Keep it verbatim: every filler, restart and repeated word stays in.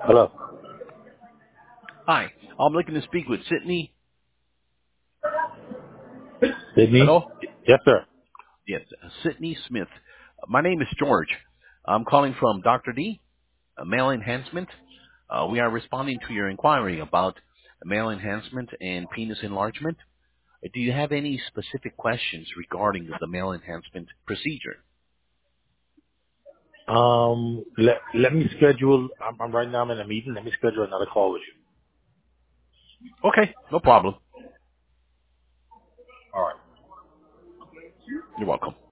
Hello. Hi. I'm looking to speak with Sydney. Sydney? Hello? Yes, sir. Yes, uh, Sydney Smith. My name is George. I'm calling from Doctor D, uh, male enhancement. Uh, we are responding to your inquiry about male enhancement and penis enlargement. Uh, Do you have any specific questions regarding the male enhancement procedure? Um, let, let me schedule, I'm, I'm right now I'm in a meeting. Let me schedule another call with you. Okay, no problem. All right. You're welcome.